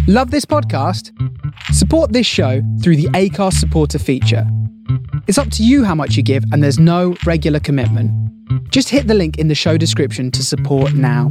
Love this podcast? Support this show through the Acast supporter feature. It's up to you how much you give, and there's no regular commitment. Just hit the link in the show description to support now.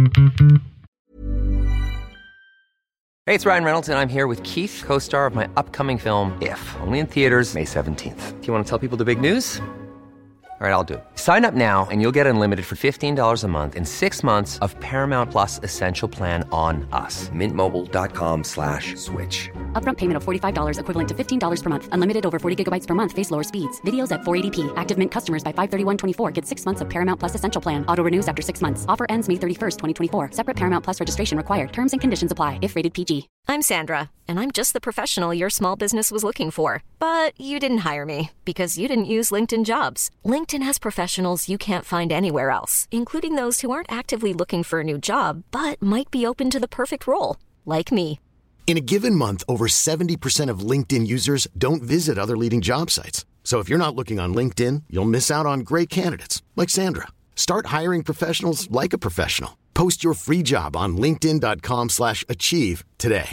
Hey, it's Ryan Reynolds, and I'm here with Keith, co-star of my upcoming film, If, only in theaters May 17th. Do you want to tell people the big news? All right, I'll do it. Sign up now and you'll get unlimited for $15 a month and 6 months of Paramount Plus Essential Plan on us. MintMobile.com/switch. Upfront payment of $45 equivalent to $15 per month. Unlimited over 40 gigabytes per month. Face lower speeds. Videos at 480p. Active Mint customers by 531.24 get 6 months of Paramount Plus Essential Plan. Auto renews after 6 months. Offer ends May 31st, 2024. Separate Paramount Plus registration required. Terms and conditions apply if rated PG. I'm Sandra, and I'm just the professional your small business was looking for. But you didn't hire me because you didn't use LinkedIn Jobs. LinkedIn has professionals you can't find anywhere else, including those who aren't actively looking for a new job, but might be open to the perfect role, like me. In a given month, over 70% of LinkedIn users don't visit other leading job sites. So if you're not looking on LinkedIn, you'll miss out on great candidates like Sandra. Start hiring professionals like a professional. Post your free job on linkedin.com/achieve today.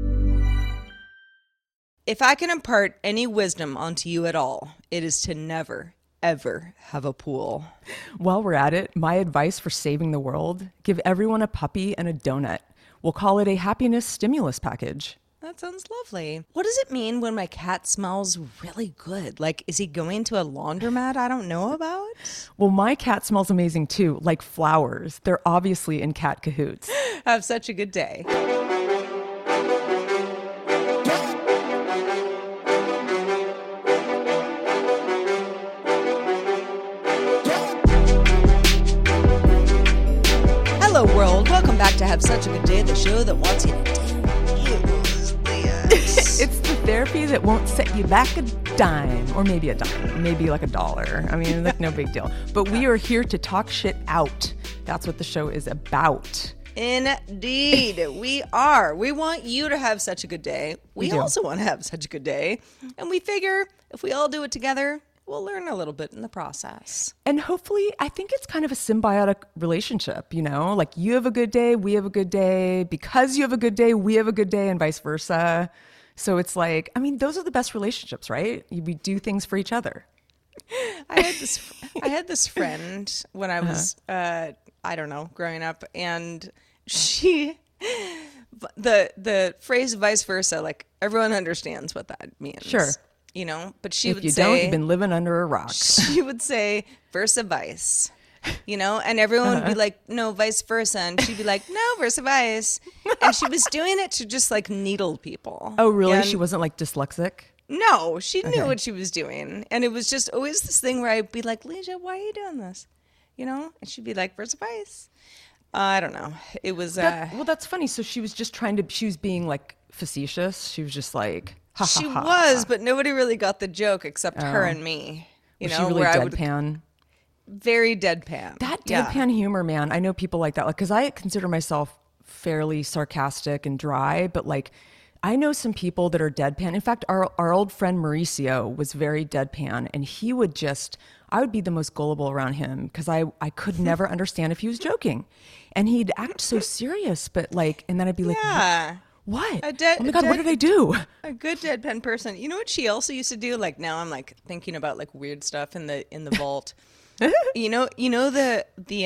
If I can impart any wisdom onto you at all, it is to never, ever have a pool. While we're at it, my advice for saving the world, give everyone a puppy and a donut. We'll call it a happiness stimulus package. That sounds lovely. What does it mean when my cat smells really good? Like, is he going to a laundromat I don't know about? Well, my cat smells amazing too, like flowers. They're obviously in cat cahoots. Have such a good day. Hello, world. Welcome back to Have Such a Good Day, the show that wants you to do It's the therapy that won't set you back a dime, or maybe a dime, maybe like $1. I mean, like no big deal. But we are here to talk shit out. That's what the show is about. Indeed, we are. We want you to have such a good day. We also want to have such a good day. And we figure if we all do it together, we'll learn a little bit in the process. And hopefully, I think it's kind of a symbiotic relationship, you know? Like you have a good day, we have a good day. Because you have a good day, we have a good day, and vice versa. So it's like, I mean, those are the best relationships, right? We do things for each other. I had this friend when I was, I don't know, growing up, and the phrase vice versa, like everyone understands what that means. Sure. You know, but she if would you say, don't, you've been living under a rock. She would say versa vice, you know, and everyone would be like, no, vice versa. And she'd be like, no, versa vice. And she was doing it to just like needle people. Oh, really? And she wasn't like dyslexic? no, she knew what she was doing. And it was just always this thing where I'd be like, Leisha, why are you doing this? You know? And she'd be like, versa vice. I don't know. It was... well, that's funny. So she was just she was being like facetious. She was just like... She was, but nobody really got the joke except her and me. You was know, she really deadpan? Very deadpan. That deadpan humor, man. I know people like that. Like, because I consider myself fairly sarcastic and dry, but like, I know some people that are deadpan. In fact, our old friend Mauricio was very deadpan, and he would just... I would be the most gullible around him because I could never understand if he was joking, and he'd act so serious, but like, and then I'd be like, yeah. What? Oh my God, what did I do? A good deadpan person. You know what she also used to do? Like now I'm like thinking about like weird stuff in the vault. you know the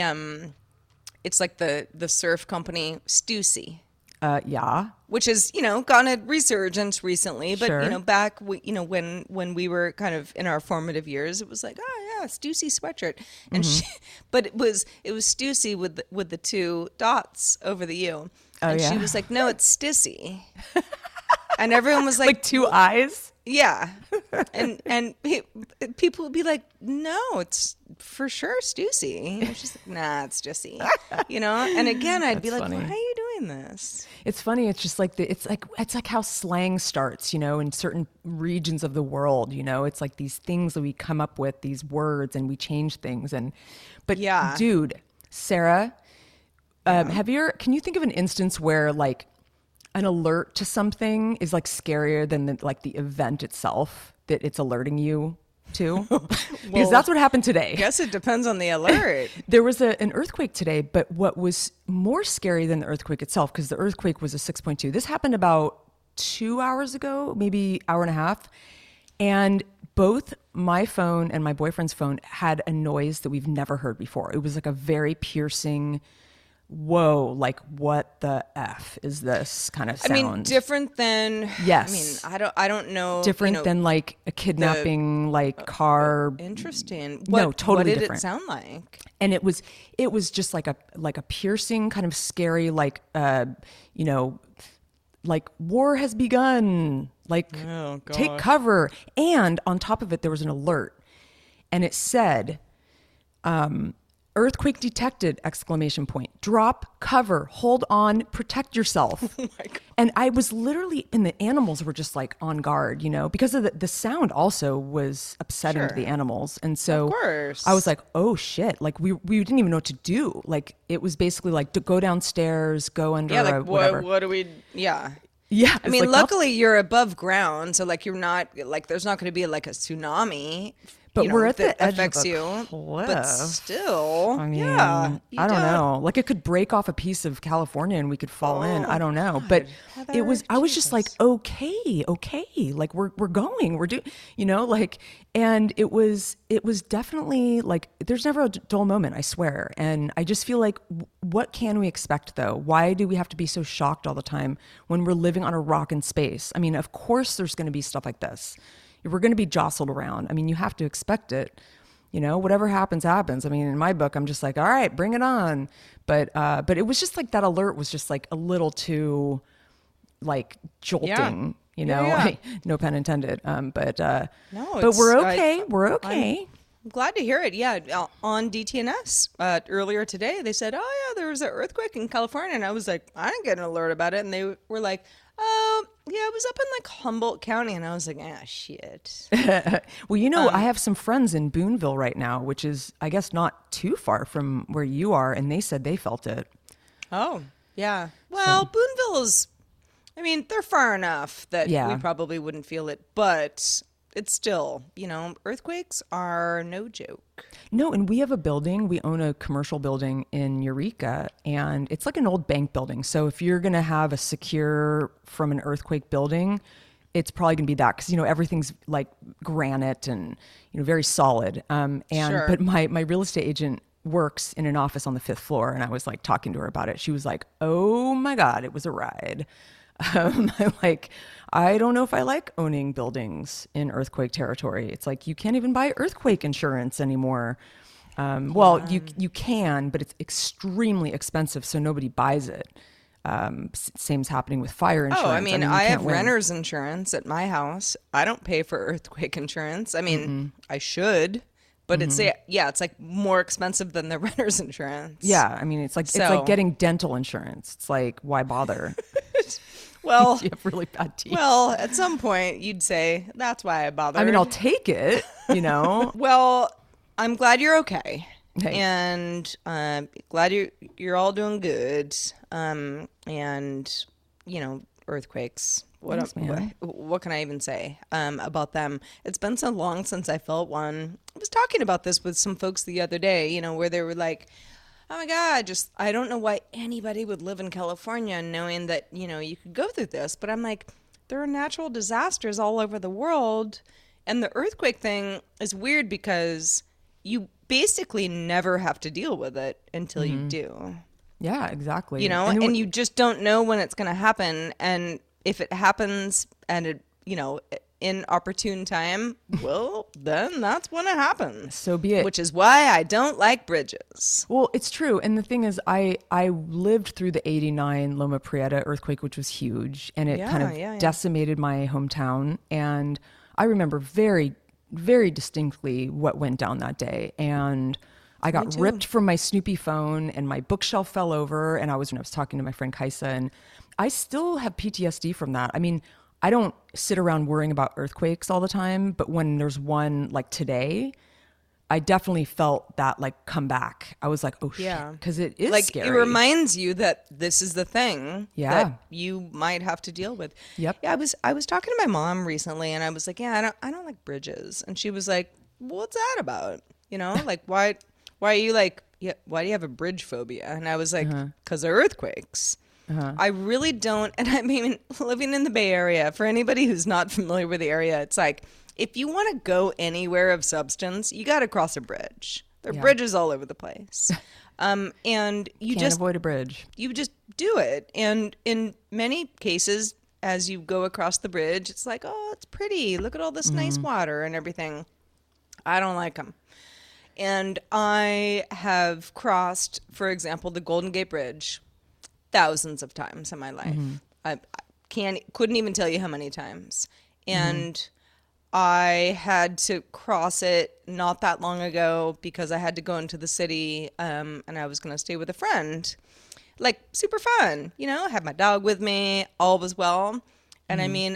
it's like the surf company Stussy. Yeah. Which has, you know, gone a resurgence recently, but Sure. you know, back when we were kind of in our formative years, it was like, oh yeah, Stussy sweatshirt. And but it was Stussy with the two dots over the U. And she was like, no, it's Stissy. And everyone was like... Like two eyes? Yeah. And people would be like, no, it's for sure Stussy. And she's like, nah, it's Stussy. You know? And again, I'd be like, funny. why are you doing this? It's funny. It's just like it's like how slang starts, you know, in certain regions of the world, you know. It's like these things that we come up with, these words, and we change things. But yeah. Dude, Sarah... can you think of an instance where like an alert to something is like scarier than the event itself that it's alerting you? too? Because that's what happened today. I guess it depends on the alert. There was an earthquake today, but what was more scary than the earthquake itself, because the earthquake was a 6.2. This happened about 2 hours ago, maybe hour and a half. And both my phone and my boyfriend's phone had a noise that we've never heard before. It was like a very piercing, whoa, like what the F is this kind of sound? I mean, different than, yes. I mean, I don't know. Different than like a kidnapping, like car. Interesting. No, totally different. What did different. it sound like? And it was just like a piercing, kind of scary, like, like war has begun, like take cover. And on top of it, there was an alert, and it said, earthquake detected, ! Drop cover, hold on, protect yourself. Oh my God. And I was literally, and the animals were just like on guard, because of the sound also was upsetting to the animals. And so of course. I was like, oh shit, like we didn't even know what to do. Like it was basically like to go downstairs, go under whatever. What do we, yeah. Yeah. I mean, luckily you're above ground. So like you're not, like there's not going to be like a tsunami. But we're at the edge affects of a you, cliff. But still, I mean, yeah, I don't know. Like it could break off a piece of California and we could fall in. I don't know. But Heather, I was just like, okay. Like we're going, we're doing, like, and it was definitely like, there's never a dull moment, I swear. And I just feel like, what can we expect though? Why do we have to be so shocked all the time when we're living on a rock in space? I mean, of course there's going to be stuff like this. We're going to be jostled around. I mean, you have to expect it. Whatever happens, happens. I mean, in my book, I'm just like, all right, bring it on. But it was just like that alert was just like a little too, like jolting. Yeah. No pun intended. No, but we're okay. We're okay. I'm glad to hear it. Yeah, on DTNS earlier today, they said, "Oh yeah, there was an earthquake in California," and I was like, "I didn't get an alert about it," and they were like, "Oh, yeah, it was up in like Humboldt County," and I was like, "Ah, shit." Well, I have some friends in Boonville right now, which is, I guess, not too far from where you are, and they said they felt it. Oh, yeah. Well, Boonville is, I mean, they're far enough that we probably wouldn't feel it, but it's still, earthquakes are no joke. No, and we have a building. We own a commercial building in Eureka, and it's like an old bank building. So if you're going to have a secure from an earthquake building, it's probably going to be that because, everything's like granite and, very solid. Sure. But my real estate agent works in an office on the 5th floor, and I was like talking to her about it. She was like, oh my God, it was a ride. I'm like, I don't know if I like owning buildings in earthquake territory. It's like you can't even buy earthquake insurance anymore. You can, but it's extremely expensive, so nobody buys it. Same's happening with fire insurance. Oh, I mean, I have renter's insurance at my house. I don't pay for earthquake insurance. I mean, I should, but it's like more expensive than the renter's insurance. Yeah, I mean, it's like getting dental insurance. It's like, why bother? Well, you have really bad teeth. Well, at some point you'd say, that's why I bothered. I mean, I'll take it, Well, I'm glad you're okay. Hey. And glad you're all doing good. Earthquakes. What can I even say about them? It's been so long since I felt one. I was talking about this with some folks the other day, where they were like, oh my God, I don't know why anybody would live in California knowing that, you could go through this. But I'm like, there are natural disasters all over the world. And the earthquake thing is weird because you basically never have to deal with it until you do. Yeah, exactly. And you just don't know when it's going to happen. And if it happens and in opportune time, well, then that's when it happens. So be it. Which is why I don't like bridges. Well, it's true. And the thing is, I lived through the 89 Loma Prieta earthquake, which was huge. And it kind of decimated my hometown. And I remember very, very distinctly what went down that day. And I got ripped from my Snoopy phone and my bookshelf fell over. And I was talking to my friend Kaisa, and I still have PTSD from that. I mean, I don't sit around worrying about earthquakes all the time, but when there's one like today, I definitely felt that like come back. I was like, oh shit, because it is like scary. It reminds you that this is the thing that you might have to deal with. Yep. Yeah, I was talking to my mom recently, and I was like, I don't like bridges, and she was like, what's that about? You know, like, why are you like, yeah, why do you have a bridge phobia? And I was like, because of earthquakes. I really don't. And I mean, living in the Bay Area, for anybody who's not familiar with the area, it's like, if you want to go anywhere of substance, you got to cross a bridge. There are bridges all over the place. And you Can't just avoid a bridge. You just do it. And in many cases, as you go across the bridge, it's like, oh, it's pretty. Look at all this nice water and everything. I don't like them. And I have crossed, for example, the Golden Gate Bridge thousands of times in my life. I couldn't even tell you how many times. And I had to cross it not that long ago because I had to go into the city and I was going to stay with a friend. Like, super fun, you know, I had my dog with me, all was well. And I mean,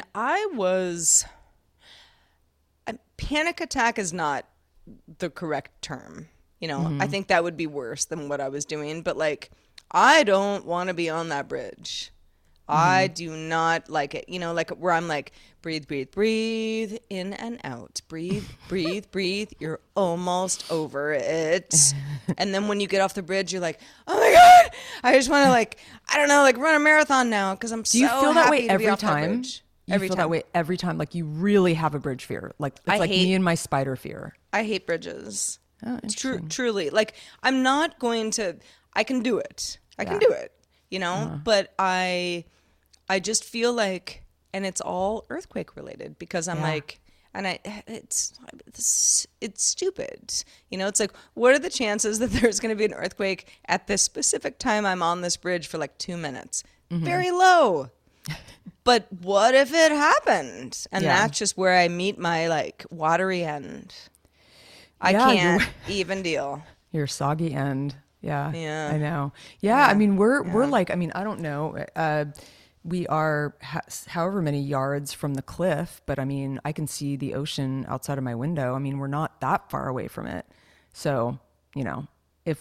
panic attack is not the correct term. You know, I think that would be worse than what I was doing. But like, I don't want to be on that bridge. I do not like it. You know, like where I'm like, breathe, breathe, breathe, in and out. Breathe, breathe, breathe. You're almost over it. And then when you get off the bridge, you're like, oh my God, I just want to like, I don't know, like run a marathon now because I'm so Do you feel that way happy to be every off that time? bridge. You Every feel time. that way every time? Like you really have a bridge fear? Like it's I like hate- me and my spider fear. I hate bridges. Oh, interesting. Truly. Like, I'm not going to, I can do it. I can do it, you know? But I just feel like, and it's all earthquake related because I'm like, and it's stupid. You know, it's like, what are the chances that there's going to be an earthquake at this specific time I'm on this bridge for like 2 minutes? Very low. But what if it happened? And that's just where I meet my like watery end. I can't even deal. Your soggy end. Yeah. Yeah. I know. Yeah. I mean, we're like, I mean, I don't know. We are however many yards from the cliff, but I mean, I can see the ocean outside of my window. I mean, we're not that far away from it. So, you know, if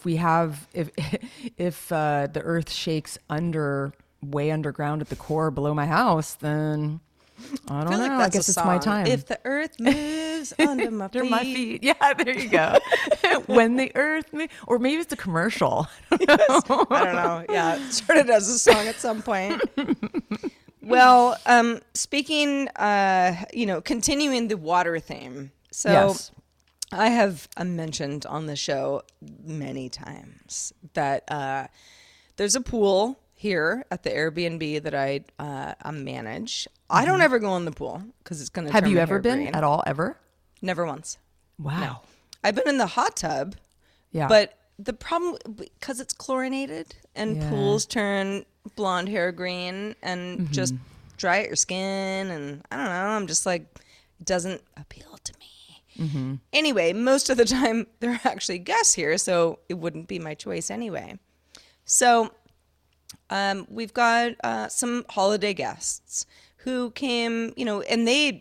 the earth shakes way underground at the core below my house, then I don't know. I guess it's my time. If the earth moves under my feet. Under my feet. Yeah, there you go. When the earth moves. Or maybe it's a commercial. I don't know. Yeah, it started as a song at some point. Well, speaking, continuing the water theme. So Yes. I have mentioned on the show many times that there's a pool here at the Airbnb that I manage. I don't ever go in the pool because it's going to Have turn you my ever hair been green. at all, ever? Never once. Wow. No. I've been in the hot tub. Yeah. But the problem, because it's chlorinated and pools turn blonde hair green and just dry out your skin. And I don't know, I'm just like, it doesn't appeal to me. Anyway, most of the time there are actually guests here, so it wouldn't be my choice anyway. So we've got some holiday guests who came, you know, and they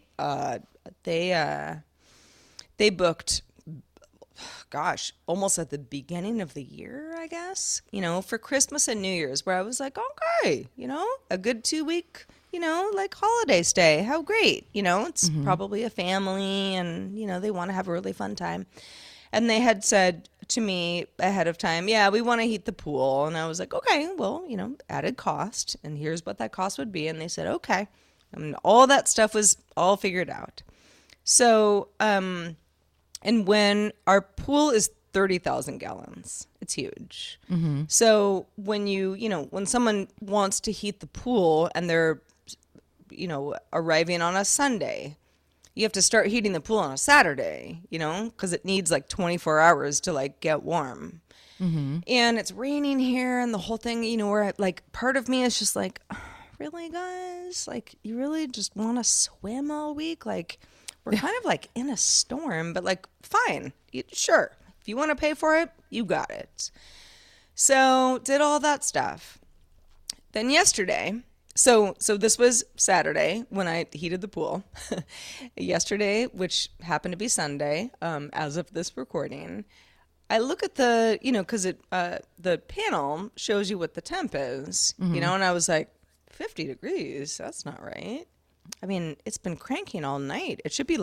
booked, gosh, almost at the beginning of the year, I guess, you know, for Christmas and New Year's, where I was like, okay, you know, a good 2-week, you know, like holiday stay. How great. You know, it's probably a family and, you know, they want to have a really fun time. And they had said to me ahead of time, yeah, we want to heat the pool. And I was like, okay, well, you know, added cost. And here's what that cost would be. And they said, okay. And all that stuff was all figured out. So, and when our pool is 30,000 gallons, it's huge. So when when someone wants to heat the pool and they're, you know, arriving on a Sunday, you have to start heating the pool on a Saturday, you know, because it needs like 24 hours to like get warm. And it's raining here and the whole thing, you know, where like part of me is just like, really, guys? Like, you really just want to swim all week? Like, we're kind of like in a storm, but like, fine. Sure. If you want to pay for it, you got it. So did all that stuff. Then yesterday, so this was Saturday when I heated the pool. Yesterday, which happened to be Sunday, as of this recording, I look at the, you know, because the panel shows you what the temp is, you know, and I was like, 50 degrees, that's not right. I mean, it's been cranking all night. It should be like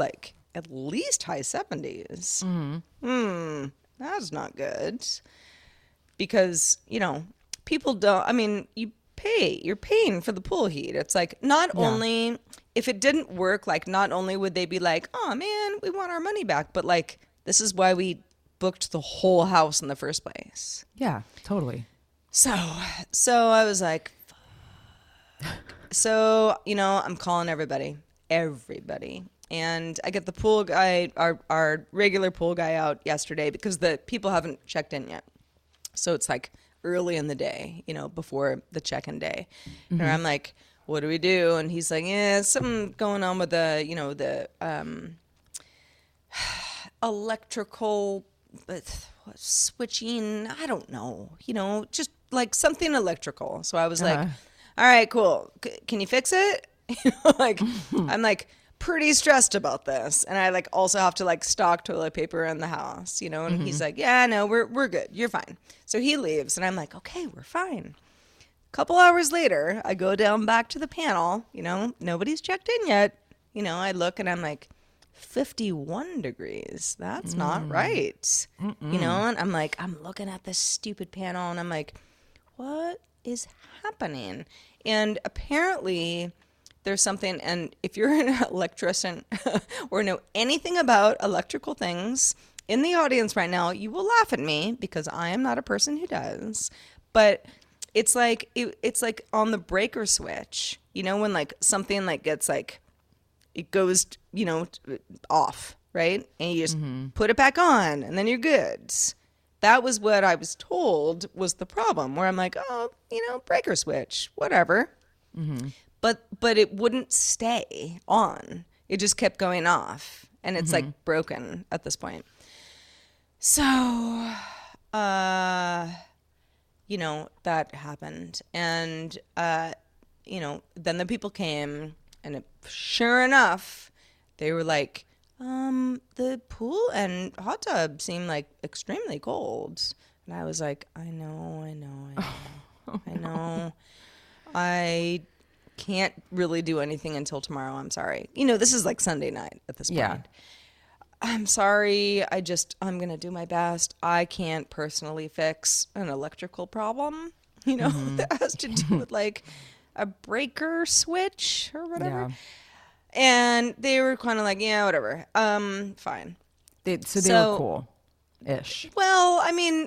at least high 70s. That's not good. Because, people don't, I mean, you're paying for the pool heat. It's like, not only, if it didn't work, like, not only would they be like, oh man, we want our money back, but like, this is why we booked the whole house in the first place. Yeah, totally. So I was like, fuck. So, I'm calling everybody. And I get the pool guy, our regular pool guy out yesterday because the people haven't checked in yet. So it's like early in the day, before the check-in day. And I'm like, what do we do? And he's like, yeah, something going on with the electrical switching. I don't know, just like something electrical. So I was like, all right, cool. Can you fix it? I'm like pretty stressed about this. And I like also have to like stock toilet paper in the house, and he's like, yeah, no, we're good. You're fine. So he leaves and I'm like, okay, we're fine. A couple hours later, I go down back to the panel, nobody's checked in yet. I look and I'm like, 51 degrees. That's not right. And I'm like, I'm looking at this stupid panel and I'm like, what is happening? And apparently there's something, and if you're an electrician or know anything about electrical things in the audience right now, you will laugh at me because I am not a person who does. But it's like it's like on the breaker switch, when like something like gets like it goes, off, right? And you just put it back on and then you're good. That was what I was told was the problem, where I'm like, oh, breaker switch, whatever. But it wouldn't stay on. It just kept going off. And it's like broken at this point. So, that happened. And, then the people came and sure enough, they were like, the pool and hot tub seemed like extremely cold. And I was like, I know. I know. I can't really do anything until tomorrow. I'm sorry. This is like Sunday night at this point. Yeah. I'm sorry. I'm going to do my best. I can't personally fix an electrical problem, that has to do with like a breaker switch or whatever. Yeah. And they were kind of like, yeah, whatever. Fine. They were cool-ish. Well, I mean,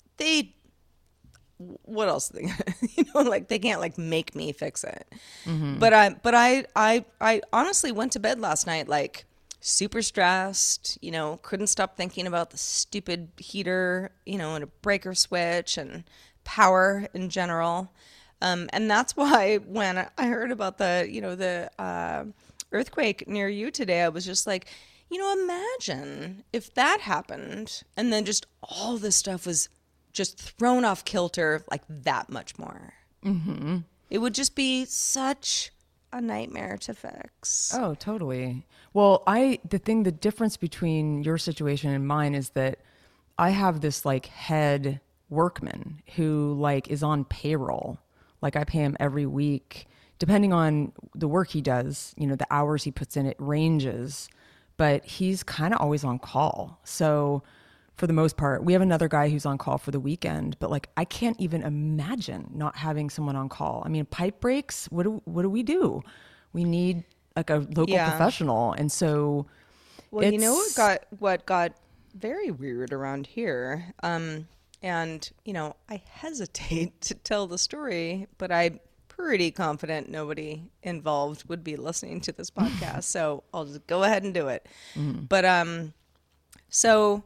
what else? Like they can't like make me fix it. But I honestly went to bed last night like super stressed. Couldn't stop thinking about the stupid heater. And a breaker switch and power in general. And that's why when I heard about the earthquake near you today, I was just like, imagine if that happened and then just all this stuff was just thrown off kilter like that much more. It would just be such a nightmare to fix. Oh, totally. Well, the difference between your situation and mine is that I have this like head workman who like is on payroll. Like I pay him every week, depending on the work he does, the hours he puts in, it ranges, but he's kind of always on call. So for the most part, we have another guy who's on call for the weekend, but like I can't even imagine not having someone on call. I mean, pipe breaks, what do we do? We need like a local professional. And so what got very weird around here, and, I hesitate to tell the story, but I'm pretty confident nobody involved would be listening to this podcast. So I'll just go ahead and do it. But so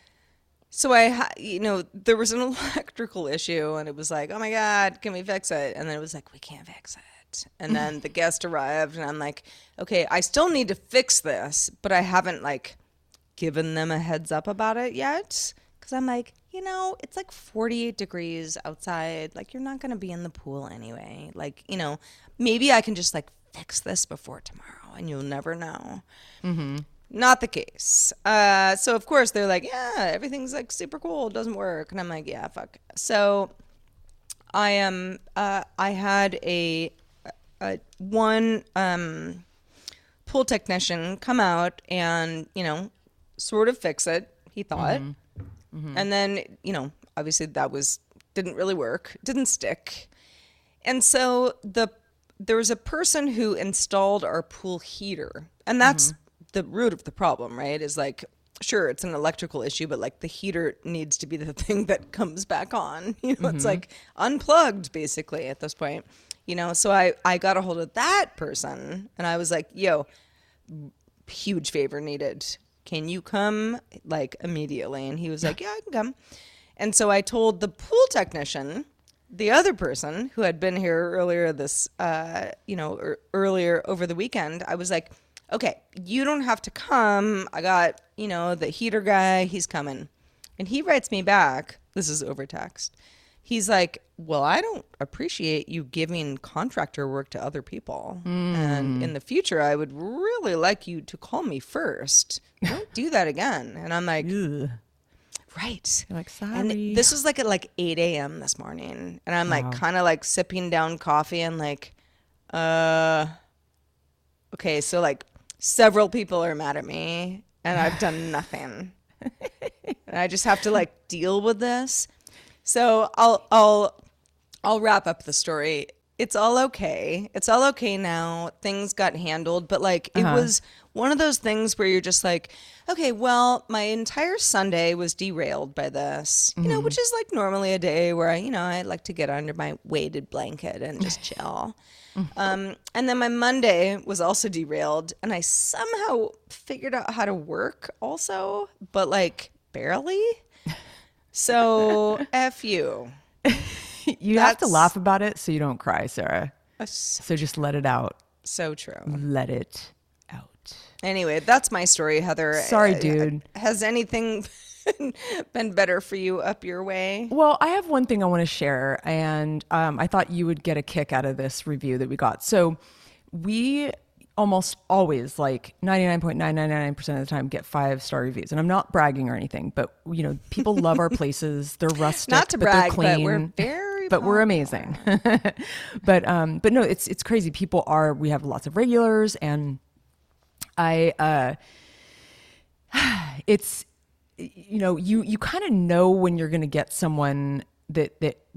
there was an electrical issue and it was like, oh my God, can we fix it? And then it was like, we can't fix it. And then the guest arrived and I'm like, okay, I still need to fix this, but I haven't like given them a heads up about it yet. Cause I'm like, it's like 48 degrees outside. Like you're not going to be in the pool anyway. Like, maybe I can just like fix this before tomorrow and you'll never know. Not the case. So of course they're like, yeah, everything's like super cool. It doesn't work. And I'm like, yeah, fuck. So I had one pool technician come out and, sort of fix it, he thought. And then, obviously didn't really work, didn't stick. And so there was a person who installed our pool heater. And that's the root of the problem, right? Is like, sure, it's an electrical issue, but like the heater needs to be the thing that comes back on. It's like unplugged basically at this point. So I got a hold of that person and I was like, yo, huge favor needed. Can you come like immediately? And he was like, yeah, I can come. And so I told the pool technician, the other person who had been here earlier earlier over the weekend, I was like, okay, you don't have to come. I got, the heater guy, he's coming. And he writes me back, this is over text. He's like, well, I don't appreciate you giving contractor work to other people. And in the future, I would really like you to call me first. Don't do that again. And I'm like, ugh. Right. You're like, sorry. And this was like at like 8 a.m. this morning. And I'm like kind of like sipping down coffee and like, okay, so like several people are mad at me and I've done nothing. And I just have to like deal with this. So I'll wrap up the story. It's all okay. It's all okay now. Things got handled, but like it was one of those things where you're just like, okay, well, my entire Sunday was derailed by this, which is like normally a day where I like to get under my weighted blanket and just chill. And then my Monday was also derailed and I somehow figured out how to work also, but like barely. So F you. You have to laugh about it so you don't cry, Sarah. So just let it out. So true. Let it out. Anyway, that's my story, Heather. Sorry, dude. Has anything been better for you up your way? Well, I have one thing I want to share, and I thought you would get a kick out of this review that we got. So we almost always, like 99.999% of the time, get 5-star reviews. And I'm not bragging or anything, but people love our places. They're rustic, not to but brag, they're clean. but we're very but we're amazing. but no, it's crazy. People are. We have lots of regulars, and it's you kind of know when you're going to get someone that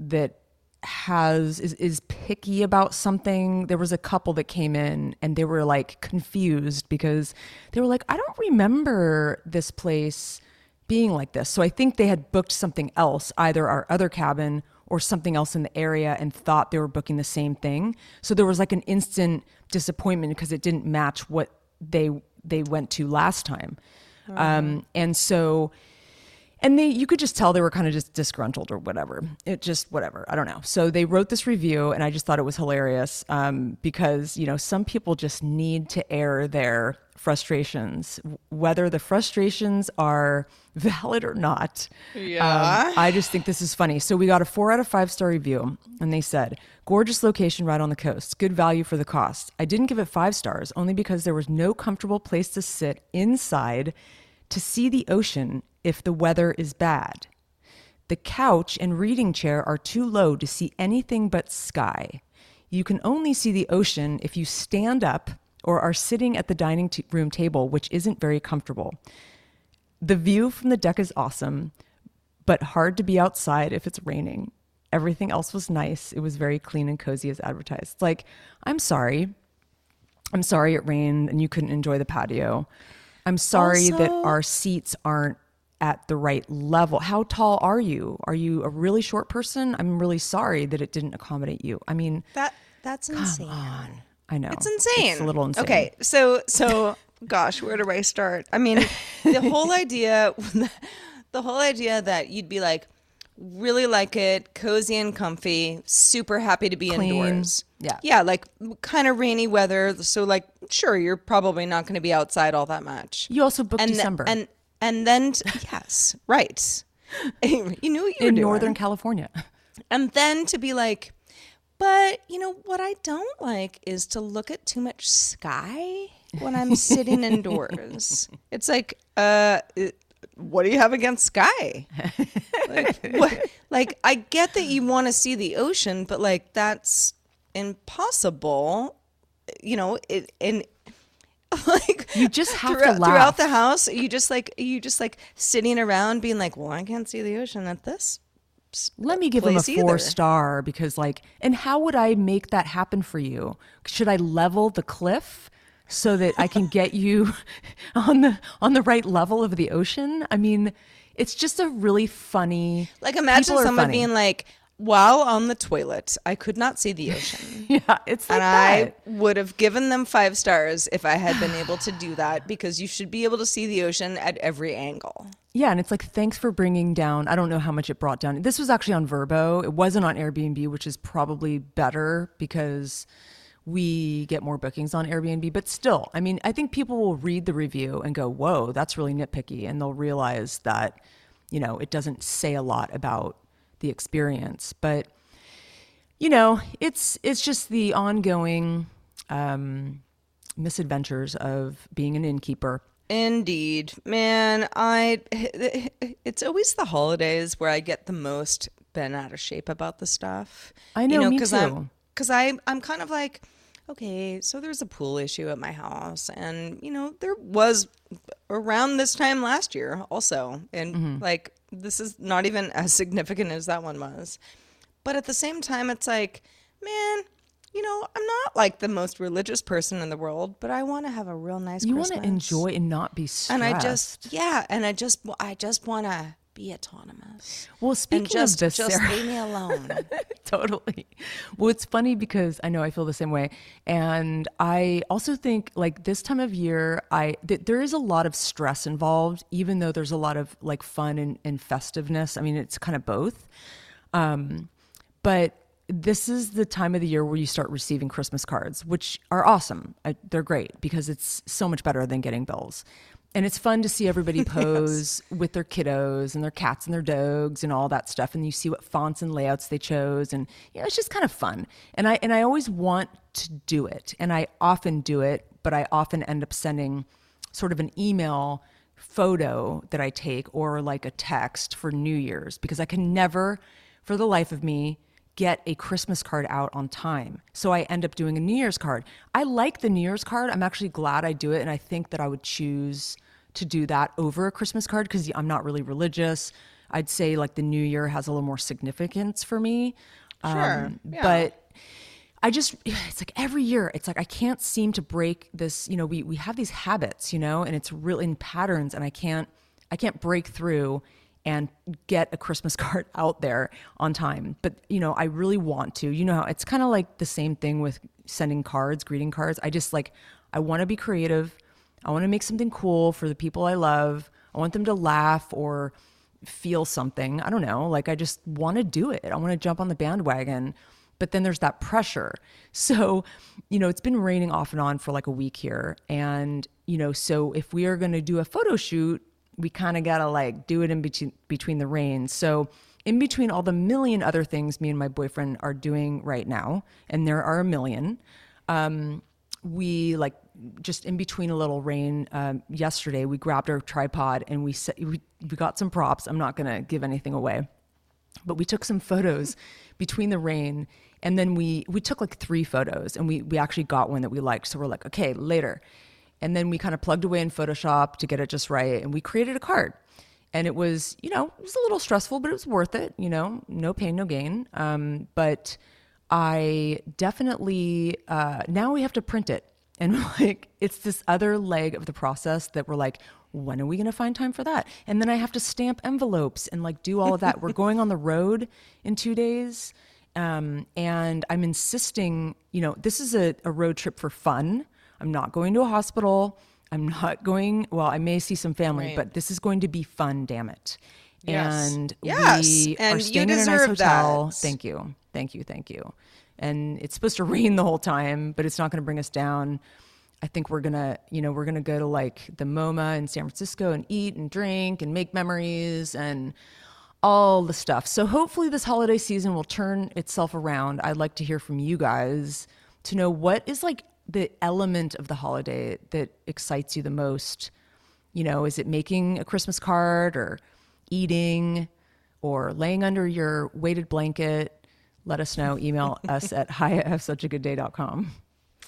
is picky about something. There was a couple that came in and they were like confused because they were like, I don't remember this place being like this. So I think they had booked something else, either our other cabin or something else in the area, and thought they were booking the same thing. So there was like an instant disappointment because it didn't match what they went to last time. And you could just tell they were kind of just disgruntled or whatever. Whatever. I don't know. So they wrote this review and I just thought it was hilarious because, some people just need to air their frustrations, whether the frustrations are valid or not. Yeah. I just think this is funny. So we got a 4 out of 5-star review and they said, gorgeous location right on the coast. Good value for the cost. I didn't give it 5 stars only because there was no comfortable place to sit inside to see the ocean if the weather is bad. The couch and reading chair are too low to see anything but sky. You can only see the ocean if you stand up or are sitting at the dining room table, which isn't very comfortable. The view from the deck is awesome, but hard to be outside if it's raining. Everything else was nice. It was very clean and cozy as advertised. It's like, I'm sorry it rained and you couldn't enjoy the patio. I'm sorry that our seats aren't at the right level. How tall are you? Are you a really short person? I'm really sorry that it didn't accommodate you. I mean, that's insane. Come on. I know. It's insane. It's a little insane. Okay, so gosh, where do I start? I mean, the whole idea that you'd be like, really like it, cozy and comfy, super happy to be Clean. Indoors. Yeah. Yeah, like kind of rainy weather. So like, sure, you're probably not going to be outside all that much. You also booked December. And then, yes, right. You knew what you were in doing. Northern California. And then to be like, but what I don't like is to look at too much sky when I'm sitting indoors. It's like, what do you have against sky? Like, I get that you want to see the ocean, but like that's impossible. like you just have throughout, to laugh throughout the house. You just like sitting around being like, well, I can't see the ocean at this. Let me give him a place 4-star because like, and how would I make that happen for you? Should I level the cliff so that I can get you on the right level of the ocean? I mean, it's just a really funny. Like imagine people are someone funny. being like, while on the toilet, I could not see the ocean. Yeah, it's like And that. I would have given them 5 stars if I had been able to do that, because you should be able to see the ocean at every angle. Yeah, and it's like, thanks for bringing down, I don't know how much it brought down. This was actually on Vrbo. It wasn't on Airbnb, which is probably better because we get more bookings on Airbnb. But still, I mean, I think people will read the review and go, whoa, that's really nitpicky. And they'll realize that, you know, it doesn't say a lot about the experience. But, you know, it's just the ongoing misadventures of being an innkeeper. Indeed, man. It's always the holidays where I get the most bent out of shape about the stuff. I know, me because too. I'm kind of like, okay, so there's a pool issue at my house, and you know there was around this time last year also, and like this is not even as significant as that one was, but at the same time, it's like, man. You know, I'm not like the most religious person in the world, but I want to have a real nice You Christmas. want to enjoy and not be stressed. And I just want to be autonomous. Well, speaking and just, of this, just Sarah, leave me alone. Totally. Well, it's funny because I know I feel the same way. And I also think like this time of year, there is a lot of stress involved, even though there's a lot of like fun and festiveness. I mean, it's kind of both. But this is the time of the year where you start receiving Christmas cards, which are awesome. They're great because it's so much better than getting bills. And it's fun to see everybody pose with their kiddos and their cats and their dogs and all that stuff. And you see what fonts and layouts they chose. And you know, it's just kind of fun. And I always want to do it. And I often do it, but I often end up sending sort of an email photo that I take or like a text for New Year's, because I can never, for the life of me, get a Christmas card out on time. So I end up doing a New Year's card. I like the New Year's card. I'm actually glad I do it. And I think that I would choose to do that over a Christmas card because I'm not really religious. I'd say like the New Year has a little more significance for me. Sure. Yeah. But it's like every year, it's like I can't seem to break this, you know, we have these habits, you know, and it's really in patterns, and I can't break through and get a Christmas card out there on time. But, you know, I really want to. You know how it's kind of like the same thing with sending cards, greeting cards. I want to be creative. I want to make something cool for the people I love. I want them to laugh or feel something. I don't know. Like, I just want to do it. I want to jump on the bandwagon. But then there's that pressure. So, you know, it's been raining off and on for like a week here. And, you know, so if we are going to do a photo shoot, we kind of got to like do it in between the rain. So in between all the million other things me and my boyfriend are doing right now, and there are a million, we like just in between a little rain, yesterday we grabbed our tripod and we got some props. I'm not going to give anything away, but we took some photos between the rain, and then we took like 3 photos, and we actually got one that we liked. So we're like, okay, later. And then we kind of plugged away in Photoshop to get it just right. And we created a card. And it was, you know, it was a little stressful, but it was worth it. You know, no pain, no gain. But I definitely, now we have to print it. And like, it's this other leg of the process that we're like, when are we going to find time for that? And then I have to stamp envelopes and like do all of that. We're going on the road in 2 days. And I'm insisting, you know, this is a road trip for fun. I'm not going to a hospital. I'm not going, well, I may see some family, Right. but this is going to be fun, damn it. Yes. And Yes. we And are you staying in a nice deserve hotel. that. Thank you. And it's supposed to rain the whole time, but it's not going to bring us down. I think we're going to go to like the MoMA in San Francisco and eat and drink and make memories and all the stuff. So hopefully this holiday season will turn itself around. I'd like to hear from you guys to know what is like the element of the holiday that excites you the most. You know, is it making a Christmas card or eating or laying under your weighted blanket? Let us know. Email us at hi@havesuchagagoodday.com.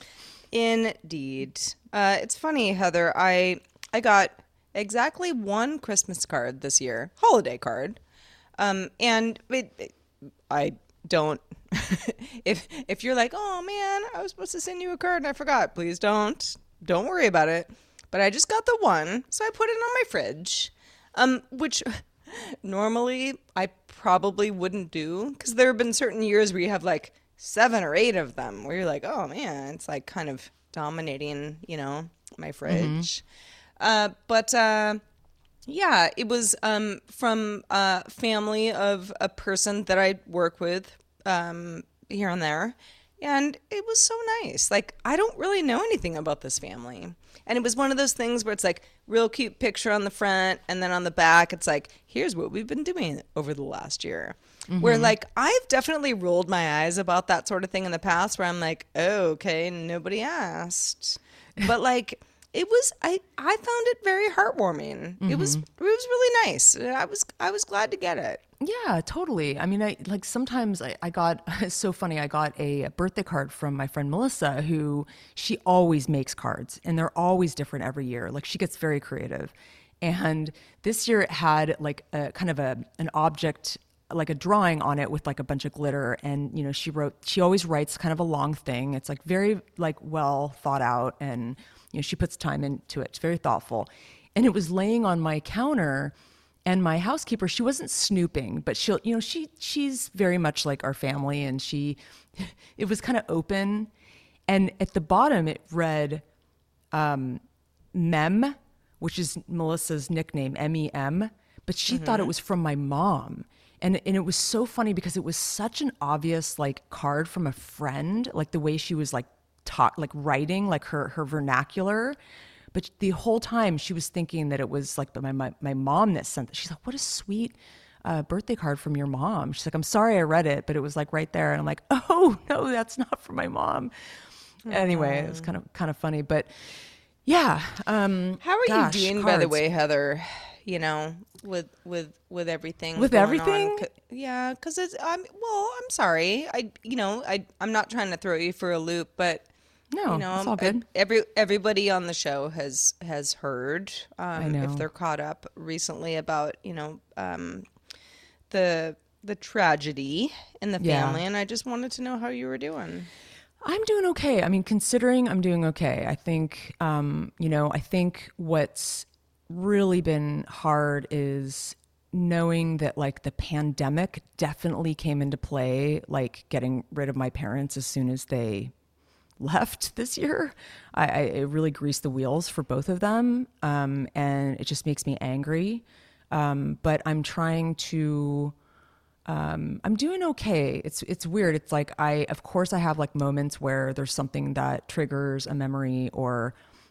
Indeed. It's funny, Heather. I got exactly one Christmas card this year, holiday card, and I don't. if you're like, oh man, I was supposed to send you a card and I forgot, please don't worry about it. But I just got the one, so I put it on my fridge, which normally I probably wouldn't do, because there have been certain years where you have like 7 or 8 of them where you're like, oh man, it's like kind of dominating, my fridge. But yeah, it was from a family of a person that I work with here and there. And it was so nice. Like, I don't really know anything about this family. And it was one of those things where it's like real cute picture on the front, and then on the back it's like, here's what we've been doing over the last year. Mm-hmm. Where like I've definitely rolled my eyes about that sort of thing in the past, where I'm like, oh, okay, nobody asked. But like it was, I found it very heartwarming. Mm-hmm. It was really nice. I was glad to get it. Yeah, totally. I mean, sometimes I got, it's so funny. I got a birthday card from my friend Melissa, who she always makes cards, and they're always different every year. Like, she gets very creative. And this year it had like a kind of an object, like a drawing on it with like a bunch of glitter. And, she always writes kind of a long thing. It's like very like well thought out, and, she puts time into it. It's very thoughtful. And it was laying on my counter. And my housekeeper, she wasn't snooping, but she's very much like our family, and it was kind of open. And at the bottom it read, Mem, which is Melissa's nickname, M-E-M, but she thought it was from my mom. And it was so funny because it was such an obvious like card from a friend, like the way she was like writing, like her vernacular. But the whole time she was thinking that it was like my mom that sent it. She's like, what a sweet birthday card from your mom. She's like, I'm sorry I read it, but it was like right there. And I'm like, oh no, that's not from my mom. Anyway, it was kind of funny, but yeah. How are you doing, cards, by the way, Heather? With everything. With everything? Yeah, because I'm sorry. I'm not trying to throw you for a loop, but no, it's all good. Everybody on the show has heard, I know. if they're caught up recently, about the tragedy in the family, and I just wanted to know how you were doing. I'm doing okay. I mean, considering I'm doing okay, I think I think what's really been hard is knowing that like the pandemic definitely came into play, like getting rid of my parents as soon as they left this year. It really greased the wheels for both of them, and it just makes me angry. But I'm trying to. I'm doing okay. It's weird. It's like of course I have like moments where there's something that triggers a memory, or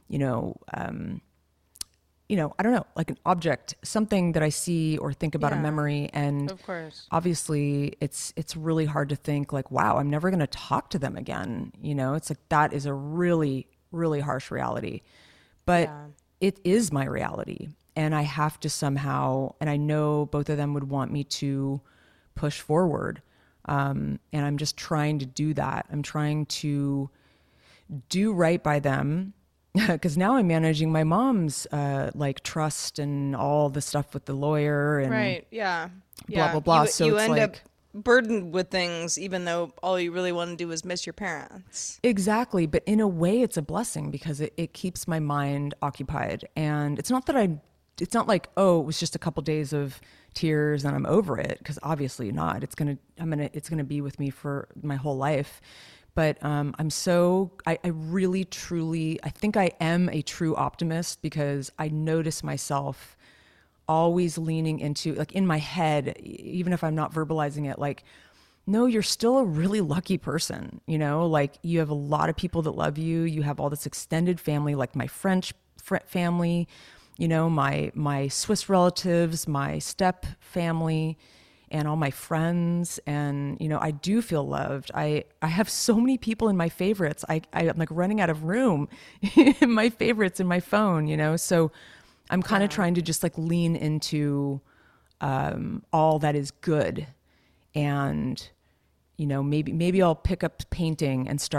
I don't know, like an object, something that I see or think about a memory. And of course, obviously it's really hard to think like, wow, I'm never going to talk to them again. It's like, that is a really, really harsh reality, but it is my reality, and I have to somehow, and I know both of them would want me to push forward. And I'm just trying to do that. I'm trying to do right by them, because now I'm managing my mom's like trust and all the stuff with the lawyer and blah blah blah. So you it's end like, up burdened with things, even though all you really want to do is miss your parents. Exactly, but in a way, it's a blessing because it keeps my mind occupied, and it's not that it's not like, oh, it was just a couple days of tears and I'm over it, because obviously not. It's gonna be with me for my whole life. But I really, truly, I think I am a true optimist, because I notice myself always leaning into, like in my head, even if I'm not verbalizing it, like, no, you're still a really lucky person. Like you have a lot of people that love you. You have all this extended family, like my French family, my Swiss relatives, my step family, and all my friends. And, I do feel loved. I have so many people in my favorites. I'm like running out of room in my favorites in my phone, so I'm kind of trying to just like lean into all that is good. And, maybe I'll pick up painting and start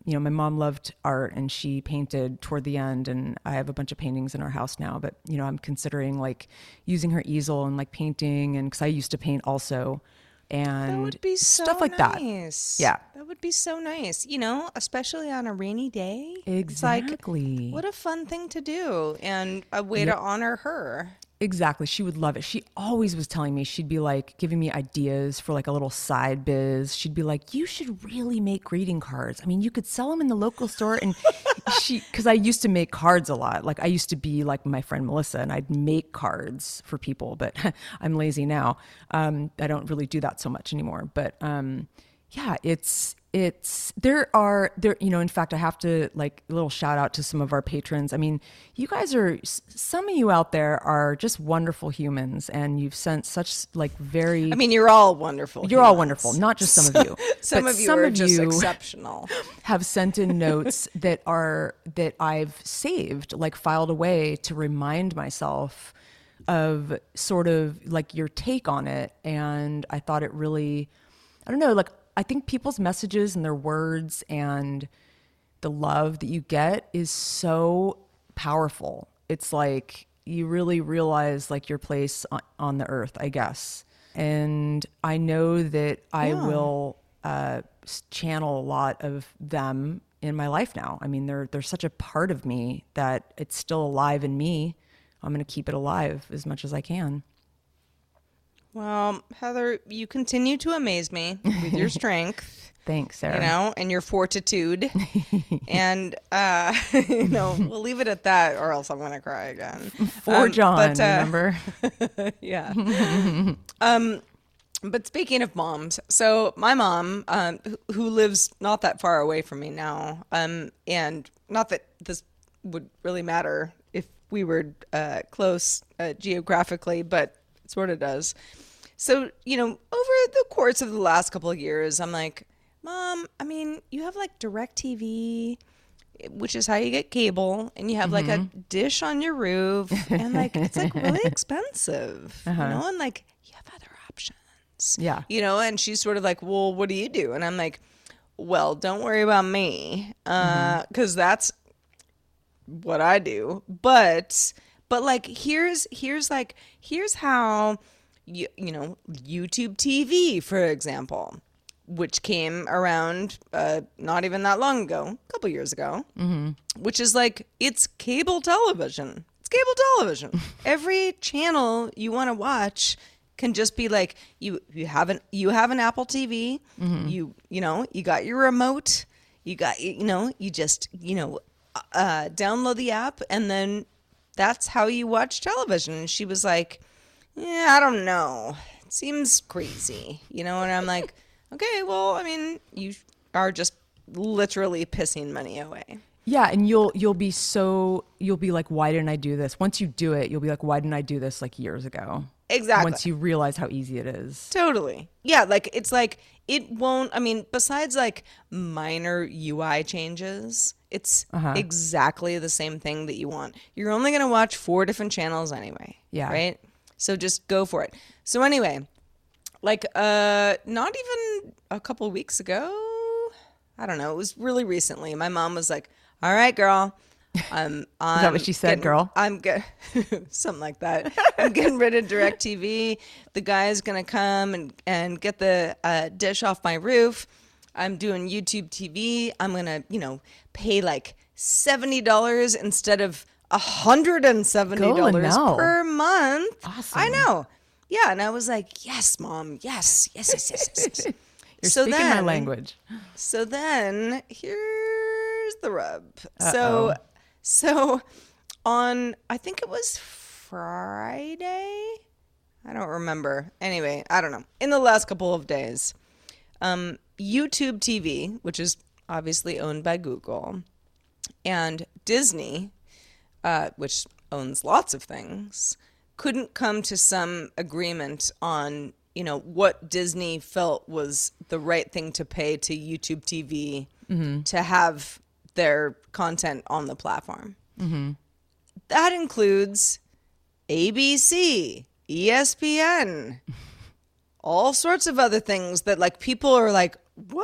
my mom loved art and she painted toward the end, and I have a bunch of paintings in our house now, but I'm considering like using her easel and like painting, and because I used to paint also, and that would be so stuff like nice. that. Yeah. That would be so nice, especially on a rainy day. Exactly. It's like, what a fun thing to do and a way to honor her. Exactly. She would love it. She always was telling me, she'd be like giving me ideas for like a little side biz. She'd be like, you should really make greeting cards. I mean, you could sell them in the local store. And because I used to make cards a lot. Like I used to be like my friend Melissa and I'd make cards for people, but I'm lazy now. I don't really do that so much anymore. But yeah, in fact, I have to like a little shout out to some of our patrons. I mean, you guys some of you out there are just wonderful humans, and you've sent such like very, I mean, you're all wonderful. You're all wonderful, not just some of you. Some of you are just exceptional. Have sent in notes that I've saved, like filed away to remind myself of sort of like your take on it. And I thought it really, I don't know, like, I think people's messages and their words and the love that you get is so powerful. It's like you really realize like your place on the earth, I guess. And I know that I will channel a lot of them in my life now. I mean, they're such a part of me that it's still alive in me. I'm going to keep it alive as much as I can. Well, Heather, you continue to amaze me with your strength. Thanks, Sarah. And your fortitude. And, we'll leave it at that or else I'm going to cry again. For John, remember? Yeah. But speaking of moms, so my mom, who lives not that far away from me now, and not that this would really matter if we were close geographically, but it sort of does. So, over the course of the last couple of years, I'm like, Mom, I mean, you have like DirecTV, which is how you get cable, and you have like a dish on your roof, and like it's like really expensive, and like you have other options. Yeah. And she's sort of like, well, what do you do? And I'm like, well, don't worry about me, because that's what I do. But like, here's how, YouTube TV, for example, which came around not even that long ago, a couple years ago, which is like, it's cable television. It's cable television. Every channel you want to watch can just be like, you have an Apple TV, you got your remote, you just download the app, and then that's how you watch television. And she was like, yeah, I don't know. It seems crazy, And I'm like, okay, well, I mean, you are just literally pissing money away. Yeah, and you'll be like, why didn't I do this? Once you do it, you'll be like, why didn't I do this like years ago? Exactly. Once you realize how easy it is. Totally. Yeah, like it's like it won't, I mean, besides like minor UI changes, it's exactly the same thing that you want. You're only going to watch 4 different channels anyway. Yeah. Right? So just go for it. So anyway, like not even a couple weeks ago, I don't know, it was really recently. My mom was like, all right, girl. Is that what she said, girl? I'm good. Something like that. I'm getting rid of DirecTV. The guy's going to come and get the dish off my roof. I'm doing YouTube TV. I'm going to, pay like $70 instead of $170 per month. Awesome. I know. Yeah. And I was like, yes, Mom. Yes. You're speaking my language. So then here's the rub. Uh-oh. So on, I think it was Friday. I don't remember. Anyway, I don't know. In the last couple of days, YouTube TV, which is obviously owned by Google, and Disney, which owns lots of things, couldn't come to some agreement on, what Disney felt was the right thing to pay to YouTube TV to have their content on the platform. That includes ABC, ESPN, all sorts of other things that like people are like, what?